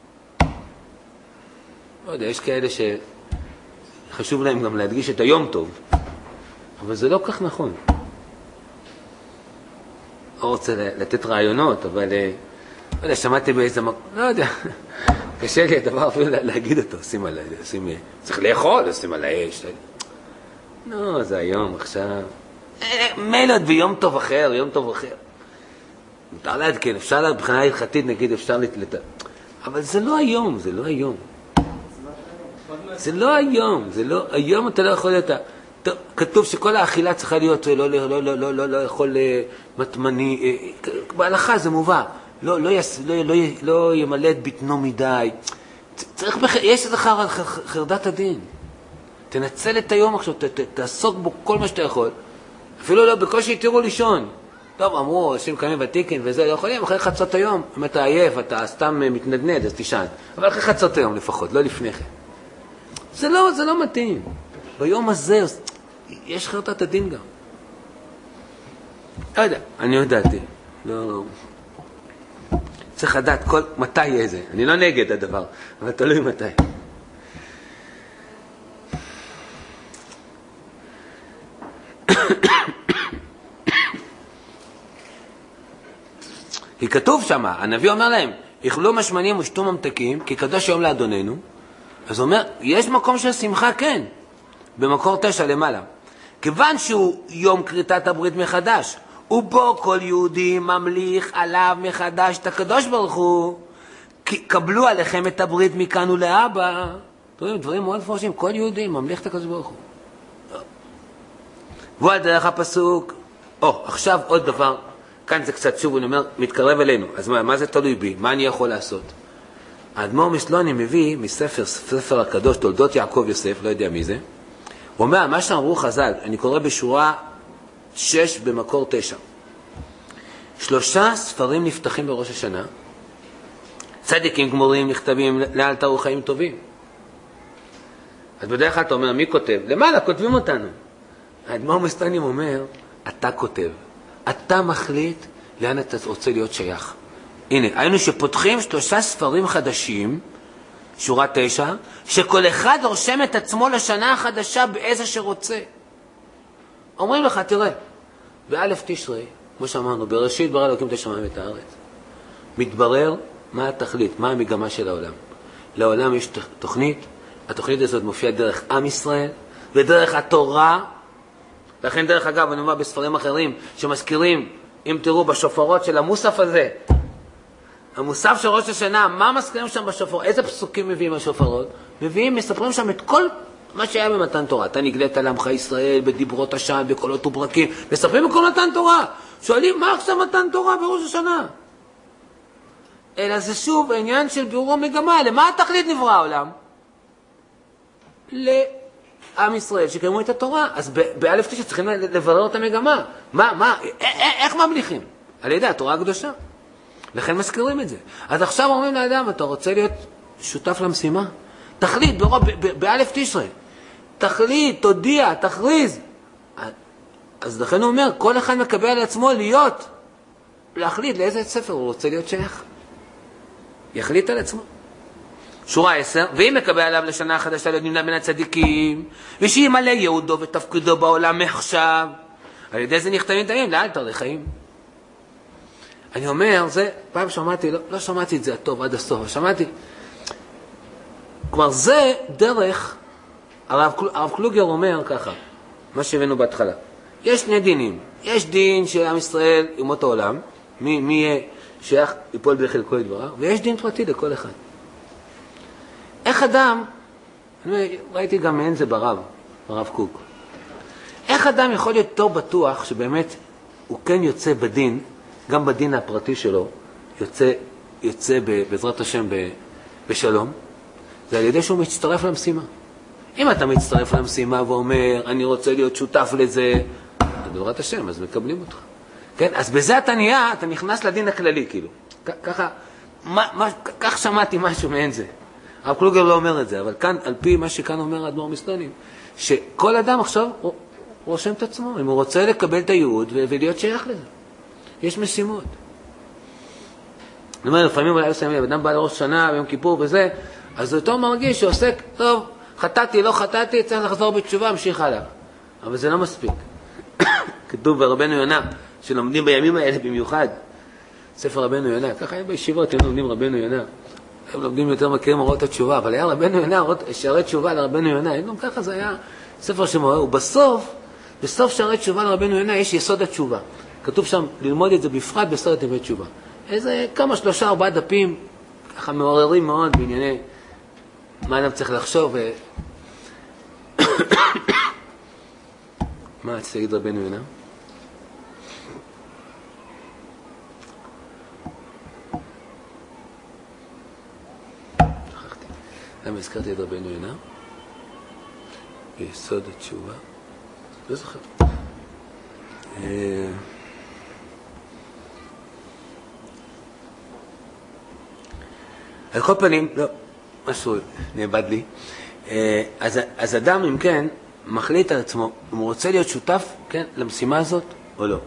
יודע, יש כאלה שחשוב להם גם להדגיש את היום טוב, אבל זה לא כך נכון. לא רוצה לתת רעיונות, אבל לא יודע, שמעתי באיזה מקום, לא יודע, קשה לי הדבר אפילו להגיד אותו, צריך לאכול, עושים על האש. לא, זה היום, עכשיו. מילד ביום טוב אחר, יום טוב אחר. מותר לעדכן, אפשר מבחינה הלכתית, נגיד, אפשר אבל זה לא היום, זה לא היום. זה לא היום, היום אתה לא יכול להיות, כתוב שכל האכילה צריכה להיות, לא יכול מטמני, בהלכה זה מובא, לא ימלא את בטנו מדי, יש איזה חרדת הדין, תנצל את היום עכשיו, תעסוק בו כל מה שאתה יכול, אפילו לא, בקושי תראו לישון, טוב, אמרו, אנשים קמים ותיקין וזה, לא יכולים, אחרי חצות היום, אם אתה עייף, אתה סתם מתנדנד, אז תישן, אבל אחרי חצות היום לפחות, לא לפני כן. זה לא מתאים. ביום הזה יש חרדת הדין גם. לא יודע, אני יודעתי. לא. צריך לדעת מתי יהיה זה. אני לא נגד הדבר, אבל תלוי מתי. כי כתוב שם, הנביא אומר להם, יאכלו משמנים ושתו ממתקים, כי קדוש יום לאדוננו. אז הוא אומר, יש מקום של שמחה, כן, במקור 9 למעלה. כיוון שהוא יום כריתת הברית מחדש, ובו כל יהודי ממליך עליו מחדש את הקדוש ברוך הוא, קבלו עליכם את הברית מכאן ולהבא. דברים מאוד מפורשים, כל יהודי ממליך את הקדוש ברוך הוא. והוא על דרך הפסוק, עכשיו עוד דבר, כאן זה קצת שוב, אני אומר, מתקרב אלינו, אז מה זה תלוי בי? מה אני יכול לעשות? האדמו"ר מסלוני מביא מספר הקדוש תולדות יעקב יוסף, לא יודע מי זה, הוא אומר, מה שאמרו חז"ל, אני קורא בשורה 6 במקור 9, 3 ספרים נפתחים בראש השנה, צדיקים גמורים נכתבים לאל תראו חיים טובים. אז בדרך כלל אתה אומר, מי כותב? למעלה כותבים אותנו. האדמו"ר מסלוני אומר, אתה כותב, אתה מחליט לאן אתה רוצה להיות שייך. הנה, היינו שפותחים 3 ספרים חדשים, שורה 9, שכל אחד רושם את עצמו לשנה החדשה באיזה שרוצה. אומרים לך, תראה, באלף תשרי, כמו שאמרנו, בראשית ברא אלוקים את השמיים ואת הארץ. מתברר מה התכלית, מה המגמה של העולם. לעולם יש תוכנית, התוכנית הזאת מופיעה דרך עם ישראל, ודרך התורה, לכן דרך אגב, אני אומר בספרים אחרים, שמזכירים, אם תראו בשופרות של המוסף הזה, המוסף של ראש השנה, מה מזכירים שם בשופרות? איזה פסוקים מביאים השופרות? מספרים שם את כל מה שהיה במתן תורה. אתה נגלית על עמך ישראל, בדיברות השם, בקולות וברקים, מספרים בכל מתן תורה. שואלים, מה עכשיו מתן תורה בראש השנה? אלא זה שוב העניין של בירור המגמה. למה התכלית נברא העולם? לעם ישראל שקיימו את התורה. אז באלף תשע צריכים לברר את המגמה. איך ממליכים? על ידי התורה הקדושה. לכן מזכירים את זה. אז עכשיו אומרים לאדם, אתה רוצה להיות שותף למשימה? תחליט, באלף תשרי. תחליט, תודיע, תכריז. אז לכן הוא אומר, כל אחד מקבל על עצמו להחליט לאיזה ספר הוא רוצה להיות שייך. יחליט על עצמו. שורה 10, ואם מקבל עליו לשנה החדשה להיות נמנה בין הצדיקים, ושימלא יהודו ותפקידו בעולם מעכשיו, על ידי זה נכתבים תאים, לאל תראה חיים. אני אומר, זה, פעם שמעתי, לא שמעתי את זה הטוב עד הסוף, שמעתי. כלומר, זה דרך, הרב קלוגר אומר ככה, מה שהבאנו בהתחלה. יש 2 דינים. יש דין של עם ישראל, אומות העולם, מי יהיה שייך ליפול בחלקו יתברך, ויש דין פרטי לכל אחד. איך אדם, ראיתי גם מעין זה ברב קוק, איך אדם יכול להיות טוב בטוח שבאמת הוא כן יוצא בדין, גם בדין הפרטי שלו, יוצא בעזרת השם בשלום, זה על ידי שהוא מצטרף למשימה. אם אתה מצטרף למשימה ואומר, אני רוצה להיות שותף לזה, בדברת השם, אז מקבלים אותך. כן? אז בזה אתה נהיה, אתה נכנס לדין הכללי, כאילו. כך שמעתי משהו מעין זה. הרב קלוגר לא אומר את זה, אבל כאן, על פי מה שכאן אומר האדמו"ר מסלונים, שכל אדם עכשיו רושם את עצמו, אם הוא רוצה לקבל את הייעוד ולהיות שייך לזה. יש משימות. אני אומר, לפעמים אולי מסיימים, אדם בא לראש שנה, ביום כיפור וזה, אז אותו מרגיש שעוסק, טוב, חטאתי, לא חטאתי, צריך לחזור בתשובה, המשיך הלאה. אבל זה לא מספיק. כתוב ברבנו יונה, שלומדים בימים האלה במיוחד, ספר רבנו יונה, ככה היה בישיבות, הם לומדים רבנו יונה. הם לומדים יותר מכירים הוראות התשובה, אבל היה רבנו יונה, שערי תשובה לרבנו יונה, גם ככה זה היה ספר שמורה, ובסוף, בסוף שערי תשובה לרבנו יונה, יש יסוד התשובה. כתוב שם ללמוד את זה בפרט בסוד ימי תשובה. איזה כמה 3-4 דפים, ככה מעוררים מאוד בענייני מה אדם צריך לחשוב. מה רציתי להגיד רבנו יונה? שכחתי. למה הזכרתי את רבנו יונה? ביסוד התשובה. לא זוכר. על כל פנים, לא, משהו נאבד לי. אז אדם, אם כן, מחליט על עצמו, אם הוא רוצה להיות שותף, כן, למשימה הזאת, או לא.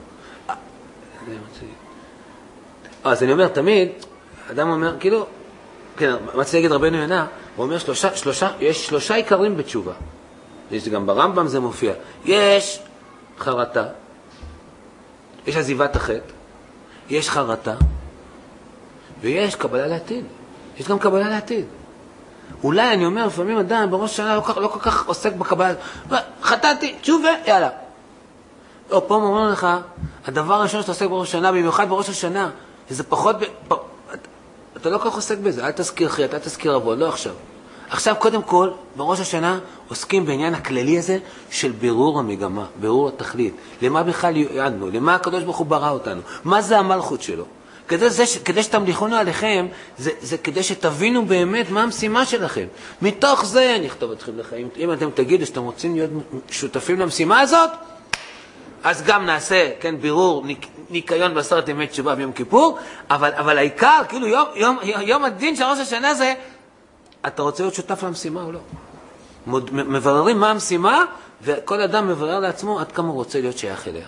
אז אני אומר, תמיד, אדם אומר, כאילו, כן, מה צריך להגיד רבנו יונה, הוא אומר, יש 3 עיקרים בתשובה. יש גם ברמב"ם זה מופיע. יש חרטה, יש עזיבת החטא, יש חרטה, ויש קבלה לעתיד. יש גם קבלה לעתיד. אולי אני אומר, לפעמים אדם בראש השנה לא כל כך עוסק בקבלה. חטאתי, תשובה, יאללה. או פה אומר לך, הדבר הראשון שאתה עוסק בראש השנה, במיוחד בראש השנה, זה פחות, אתה לא כל כך עוסק בזה, אל תזכיר חטא, אל תזכיר עוון, לא עכשיו. עכשיו, קודם כל, בראש השנה עוסקים בעניין הכללי הזה של בירור המגמה, בירור התכלית. למה בכלל יעדנו? למה הקדוש ברוך הוא ברא אותנו? מה זה המלכות שלו? כדי שתמליכונו עליכם, זה כדי שתבינו באמת מה המשימה שלכם. מתוך זה נכתוב אתכם לחיים. אם אתם תגידו שאתם רוצים להיות שותפים למשימה הזאת, אז גם נעשה, כן, בירור, ניקיון בעשרת ימי תשובה ביום כיפור, אבל העיקר, כאילו יום הדין של ראש השנה זה, אתה רוצה להיות שותף למשימה או לא? מבררים מה המשימה, וכל אדם מברר לעצמו עד כמה הוא רוצה להיות שייך אליה.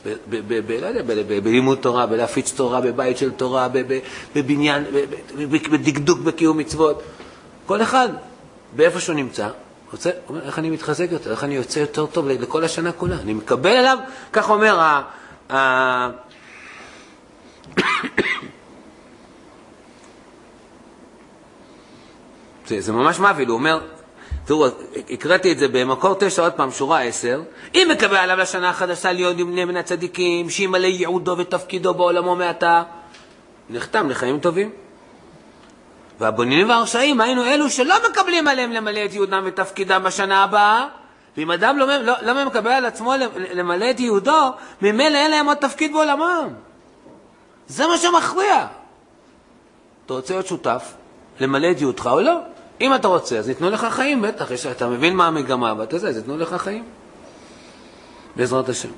בלימוד תורה, בלהפיץ תורה, בבית של תורה, בבניין, בדקדוק בקיום מצוות. כל אחד, באיפה שהוא נמצא, אומר, איך אני מתחזק יותר, איך אני יוצא יותר טוב לכל השנה כולה. אני מקבל עליו, כך אומר זה ממש מביל, הוא אומר, תראו, הקראתי את זה במקור 9, עוד פעם, שורה 10. אם מקבל עליו לשנה החדשה להיות ימנה מן הצדיקים, שימלא ייעודו ותפקידו בעולמו מעתה, נחתם לחיים טובים. והבונים והרשעים היינו אלו שלא מקבלים עליהם למלא את ייעודם ותפקידם בשנה הבאה, ואם אדם לא מקבל על עצמו למלא את ייעודו, ממילא אין להם עוד תפקיד בעולמם. זה מה שמכריע. אתה רוצה להיות שותף, למלא את ייעודך או לא? אם אתה רוצה, אז ניתנו לך חיים, בטח, אתה מבין מה המגמה, ואתה זה, אז ניתנו לך חיים. בעזרת השם.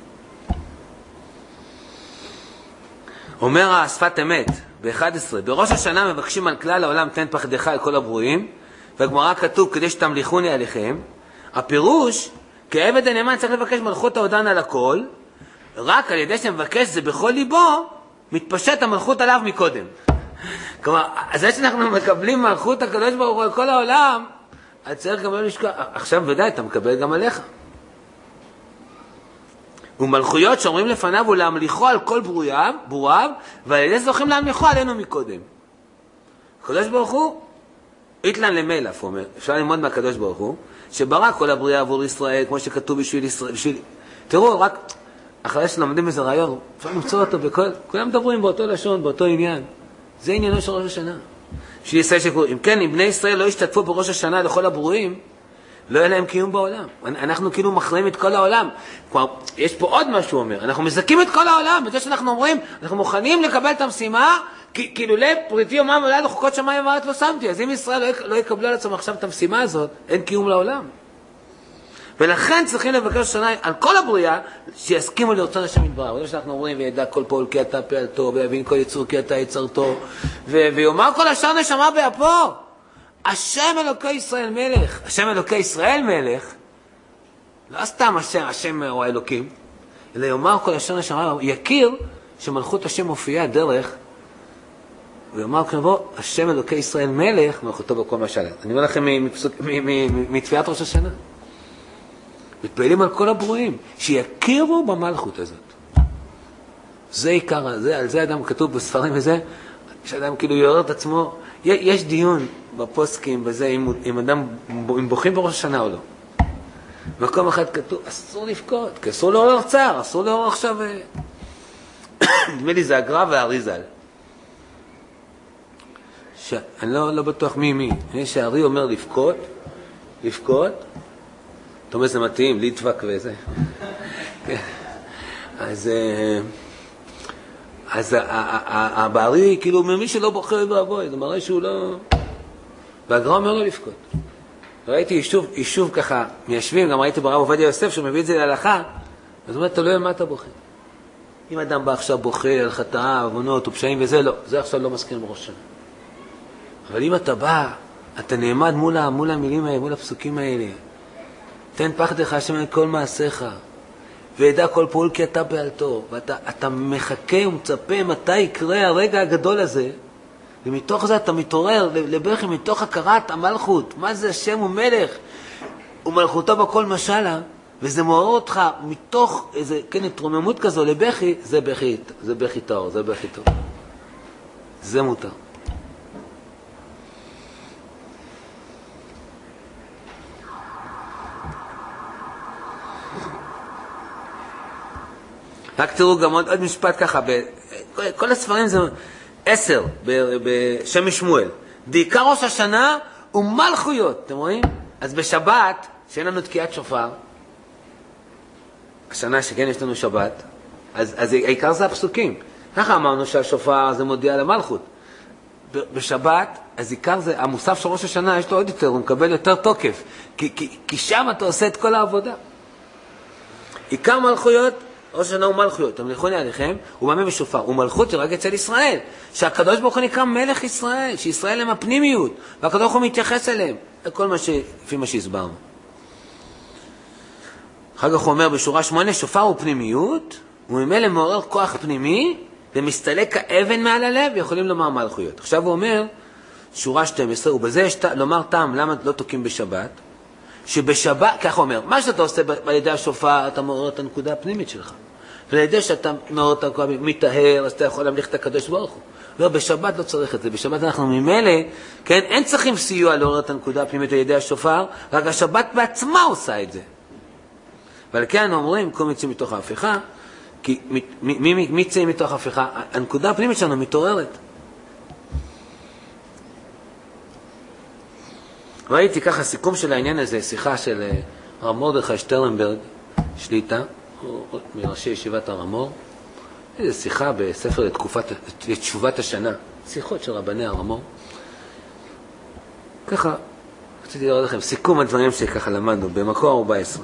אומר השפת אמת, ב-11, בראש השנה מבקשים על כלל העולם תן פחדך על כל הברואים, והגמרא כתוב כדי שתמליכוני עליכם. הפירוש, כעבד הנאמן צריך לבקש מלכות ההודן על הכל, רק על ידי שמבקש זה בכל ליבו, מתפשט המלכות עליו מקודם. כלומר, אז זה שאנחנו מקבלים מלכות הקדוש ברוך הוא על כל העולם, אז צריך גם לא לשכוח. עכשיו ודאי, אתה מקבל גם עליך. ומלכויות שאומרים לפניו הוא להמליכו על כל ברואיו, ועל ידי זה הולכים להמליכו עלינו מקודם. הקדוש ברוך הוא, איתלן למלף, הוא אומר, אפשר ללמוד מהקדוש ברוך הוא, שברא כל הבריאה עבור ישראל, כמו שכתוב בשביל ישראל, תראו, רק אחרי שלומדים איזה רעיון, אפשר למצוא אותו כולם מדברים באותו לשון, באותו עניין. זה עניינו של ראש השנה. בשביל ישראל שקוראים. אם כן, אם בני ישראל לא השתתפו בראש השנה לכל הברואים, לא יהיה להם קיום בעולם. אנחנו כאילו מחרים את כל העולם. כלומר, יש פה עוד משהו אומר. אנחנו מזכים את כל העולם. בזה שאנחנו אומרים, אנחנו מוכנים לקבל את המשימה, כאילו לפריטי יומם ולעד חוקות שמיים וארץ לא שמתי. אז אם ישראל לא יקבלו על עצמם עכשיו את המשימה הזאת, אין קיום לעולם. ולכן צריכים לבקש שנה על כל הבריאה שיסכימו לרצון השם יתברך. וזה שאנחנו אומרים, וידע כל פועל כי אתה פעלתו, ויבין כל יצור כי אתה יצרתו, ויאמר כל השאר נשמה באפו. השם אלוקי ישראל מלך. השם אלוקי ישראל מלך, לא סתם השם או האלוקים, אלא יאמר כל השאר נשמה, יכיר שמלכות השם מופיעה דרך, ויאמר כנבו, השם אלוקי ישראל מלך, מלכותו בכל משל. אני אומר לכם מתפילת ראש השנה. מתפעלים על כל הברואים, שיכירו במלכות הזאת. זה עיקר, על זה אדם כתוב בספרים וזה, שאדם כאילו יורר את עצמו, יש דיון בפוסקים בזה, אם בוכים בראש השנה או לא. במקום אחד כתוב, אסור לבכות, כי אסור לעורר צער, אסור לעורר עכשיו, נדמה לי זה הגר"א והאריז"ל. אני לא בטוח מי. שהארי אומר לבכות, אתה אומר, זה מתאים, ליטבק וזה. אז הבארי, כאילו, מי שלא בוחר בעבוי, זה מראה שהוא לא... והגר"א אומר לו לבכות. ראיתי יישוב ככה, מיישבים, גם ראיתי ברב עובדיה יוסף, שהוא מביא את זה להלכה, אז הוא אומר, תלוי מה אתה בוחר. אם אדם בא עכשיו בוחר, חטאה, עוונות ופשעים וזה, לא, זה עכשיו לא מזכיר בראש שנה. אבל אם אתה בא, אתה נעמד מול המילים האלה, מול הפסוקים האלה, תן פחדך השם על כל מעשיך, וידע כל פעול כי אתה פעלתו, ואתה מחכה ומצפה מתי יקרה הרגע הגדול הזה, ומתוך זה אתה מתעורר לבכי, מתוך הכרת המלכות, מה זה השם הוא מלך, ומלכותו בכל משלה, וזה מעורר אותך מתוך איזה, כן, התרוממות כזו לבכי, זה בכי טהור, זה בכי טוב. זה מותר. רק תראו גם עוד משפט ככה, כל הספרים זה 10 בשם שמואל. בעיקר ראש השנה ומלכויות, אתם רואים? אז בשבת, שאין לנו תקיעת שופר, השנה שכן יש לנו שבת, אז העיקר זה הפסוקים. ככה אמרנו שהשופר זה מודיע למלכות. בשבת, אז עיקר זה, המוסף של ראש השנה יש לו עוד יותר, הוא מקבל יותר תוקף, כי שם אתה עושה את כל העבודה. עיקר מלכויות, ראש השנה הוא מלכויות, אתם לכוני עליכם, הוא במה בשופר, הוא מלכות שרק אצל ישראל, שהקדוש ברוך הוא נקרא מלך ישראל, שישראל הם הפנימיות, והקדוש ברוך הוא מתייחס אליהם, כל מה לפי מה שהסברנו. אחר כך הוא אומר בשורה 8, שופר הוא פנימיות, הוא ממילא מעורר כוח פנימי, ומסתלק האבן מעל הלב, ויכולים לומר מלכויות. עכשיו הוא אומר, שורה 12, ובזה יש לומר טעם, למה לא תוקים בשבת? שבשבת, ככה הוא אומר, מה שאתה עושה על ידי השופר, אתה מעורר את הנקודה הפנימית שלך. ועל ידי שאתה מעורר את הנקודה מתאהר, אז אתה יכול להמליך את הקדוש ברוך הוא. לא, בשבת לא צריך את זה. בשבת אנחנו ממילא, כן, אין צריכים סיוע לעורר את הנקודה הפנימית על ידי השופר, רק השבת בעצמה עושה את זה. ועל כן אומרים, כל מציא מתוך ההפיכה, כי מי צא מתוך ההפיכה? הנקודה הפנימית שלנו מתעוררת. ראיתי ככה סיכום של העניין הזה, שיחה של הרב מרדכי שטרנברג, שליטה, מראשי ישיבת הר המור, איזו שיחה בספר לתשובת השנה, שיחות של רבני הר המור. ככה, רציתי לראות לכם סיכום הדברים שככה למדנו, במקור 14.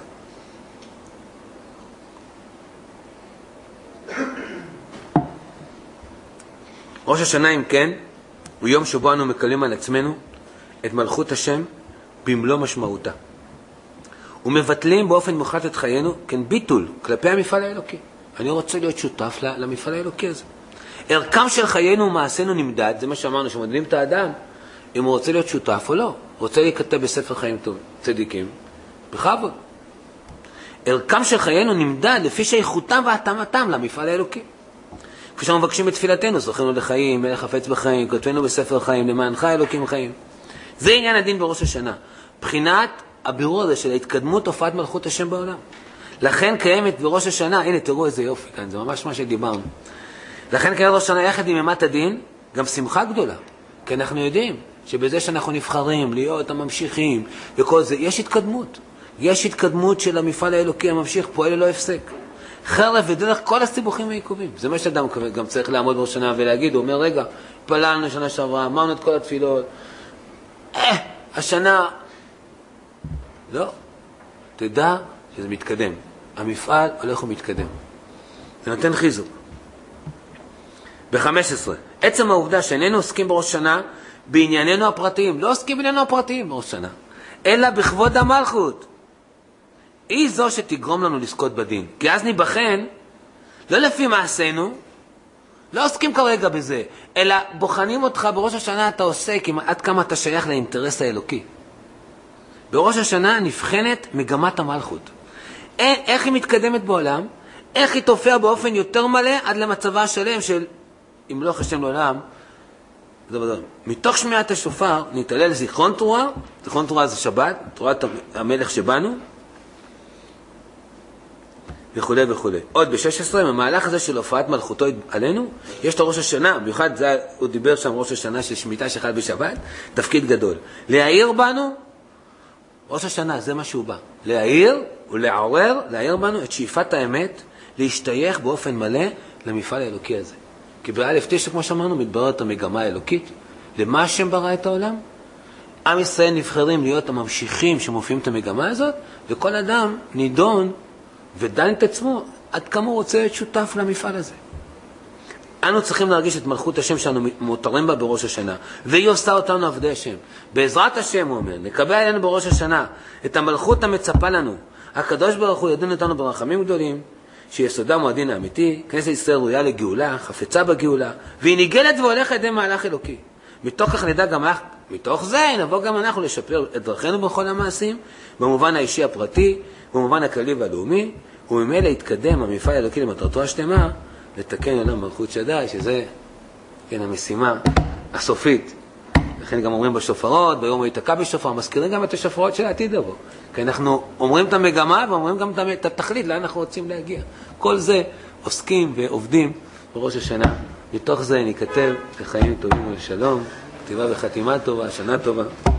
ראש השנה, אם כן, הוא יום שבו אנו מקבלים על עצמנו את מלכות השם במלוא משמעותה. ומבטלים באופן מוחלט את חיינו, כן, ביטול כלפי המפעל האלוקי. אני רוצה להיות שותף למפעל האלוקי הזה. ערכם של חיינו ומעשינו נמדד, זה מה שאמרנו, שמודדים את האדם, אם הוא רוצה להיות שותף או לא. רוצה להיכתב בספר חיים טוב, צדיקים, בכבוד. ערכם של חיינו נמדד לפי שייכותם והתאמתם למפעל האלוקי. כפי שאנחנו מבקשים בתפילתנו, זוכרנו לחיים, מלך חפץ בחיים, כותבנו בספר חיים, למענך אלוקים חיים. זה עניין הדין בראש השנה. בחינת הבירור הזה של ההתקדמות הופעת מלכות השם בעולם. לכן קיימת בראש השנה, הנה תראו איזה יופי כאן, זה ממש מה שדיברנו. לכן קיימת בראש השנה יחד עם אימת הדין, גם שמחה גדולה. כי אנחנו יודעים שבזה שאנחנו נבחרים, להיות הממשיכים וכל זה, יש התקדמות. יש התקדמות של המפעל האלוקי הממשיך, פועל ללא הפסק. חרף ודרך כל הסיבוכים העיכובים. זה מה שאדם גם צריך לעמוד בראש השנה ולהגיד, הוא אומר, רגע, פללנו שנה שעברה, אמרנו את כל התפילות, השנה, לא. תדע שזה מתקדם. המפעל הולך ומתקדם. זה נותן חיזוק. ב-15, עצם העובדה שאיננו עוסקים בראש שנה בענייננו הפרטיים, לא עוסקים בענייננו הפרטיים בראש שנה, אלא בכבוד המלכות. היא זו שתגרום לנו לזכות בדין. כי אז ניבחן, לא לפי מעשינו, לא עוסקים כרגע בזה, אלא בוחנים אותך בראש השנה, אתה עוסק עד כמה אתה שייך לאינטרס האלוקי. בראש השנה נבחנת מגמת המלכות. איך היא מתקדמת בעולם, איך היא תופיע באופן יותר מלא עד למצבה השלם של אם לא חשם לעולם. מתוך שמיעת השופר נתעלל זיכרון תורה, זיכרון תורה זה שבת, תורת המלך שבנו, וכו' וכו'. עוד ב-16, במהלך הזה של הופעת מלכותו עלינו, יש לו ראש השנה, במיוחד זה, הוא דיבר שם ראש השנה של שמיטה שחל בשבת, תפקיד גדול. להעיר בנו, ראש השנה, זה מה שהוא בא. להעיר ולעורר, להעיר בנו את שאיפת האמת, להשתייך באופן מלא למפעל האלוקי הזה. כי באלף תשע, כמו שאמרנו, מתבררת המגמה האלוקית. למה השם ברא את העולם? עם ישראל נבחרים להיות הממשיכים שמופיעים את המגמה הזאת, וכל אדם נידון ודן את עצמו עד כמה הוא רוצה להיות שותף למפעל הזה. אנו צריכים להרגיש את מלכות השם שאנו מותרים בה בראש השנה, והיא עושה אותנו עבדי השם. בעזרת השם, הוא אומר, נקבל עלינו בראש השנה את המלכות המצפה לנו. הקדוש ברוך הוא ידין אותנו ברחמים גדולים, שיסודם הוא הדין האמיתי, כנסת ישראל ראויה לגאולה, חפצה בגאולה, והיא ניגלת והולכת ידי מהלך אלוקי. מתוך כך נדע גם מתוך זה נבוא גם אנחנו לשפר את דרכינו בכל המעשים, במובן האישי הפרטי, במובן הכללי והלאומי, וממילא יתקדם המפעל האלוקי למטרתו השלמה, לתקן עולם מלכות שדי, שזה כן המשימה הסופית. לכן גם אומרים בשופרות, ביום הוא יתקע בשופר, מזכירים גם את השופרות של העתיד לבוא. כי אנחנו אומרים את המגמה ואומרים גם את התכלית, לאן אנחנו רוצים להגיע. כל זה עוסקים ועובדים בראש השנה. מתוך זה ניכתב לחיים טובים ולשלום, כתיבה וחתימה טובה, שנה טובה.